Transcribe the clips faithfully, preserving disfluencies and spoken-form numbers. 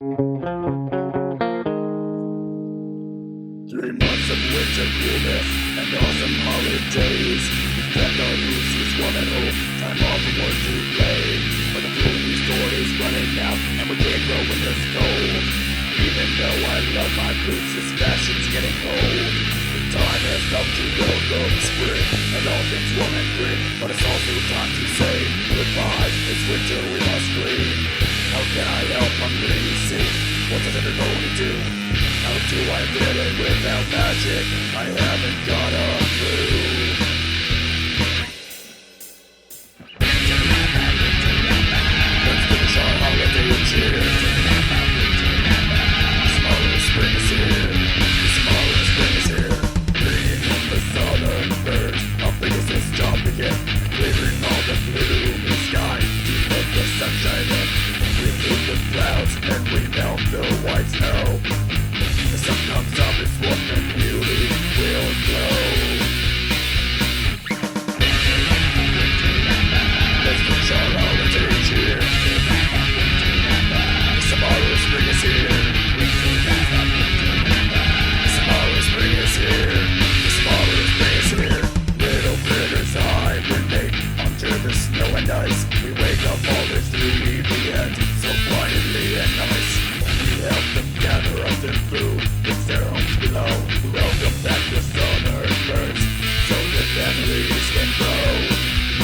Three months of winter coolness and awesome holidays. We kept our roots as one at home. Time off from work to play. But the food store is running out and we can't grow in this cold. Even though I love my roots, this fashion's getting old. The time has come to go, go spring, and all things warm and green. But it's also time to say goodbye. It's winter, we must clean. How can I help? I'm greasy. What does it going to do? How do I feel it without magic? I haven't got a clue. Let's finish our holiday cheer. Tomorrow spring is here. Tomorrow spring is here. Bringing in the southern birds. How big is this job to get? Clearing all the blue sky to let the sunshine in. We move the clouds and we melt the white snow. The sun comes up, it's warm and beauty will glow. Let's finish our holiday cheer. Tomorrow spring is here. Tomorrow spring is here. Tomorrow spring is here. Little critters hibernate under the snow and ice. We wake up all this three P M so quietly and nice. We help them gather up their food. It's their homes below. We welcome back the southern birds so their families can grow.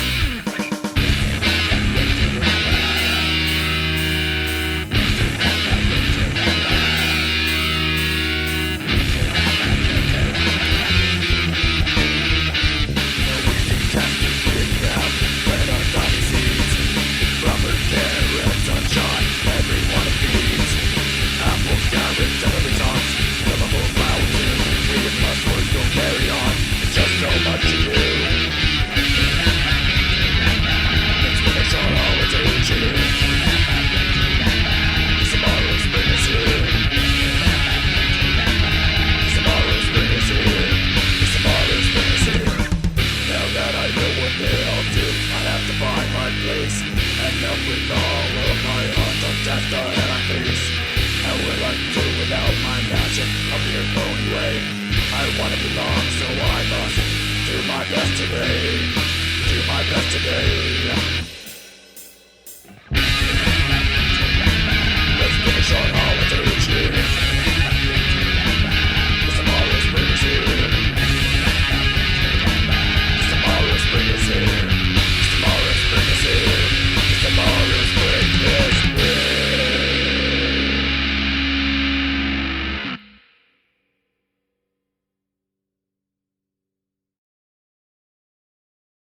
And up with all of my heart of death that I face. How will I do without my magic of your own way? I wanna belong, so I must do my best today. Do my best today.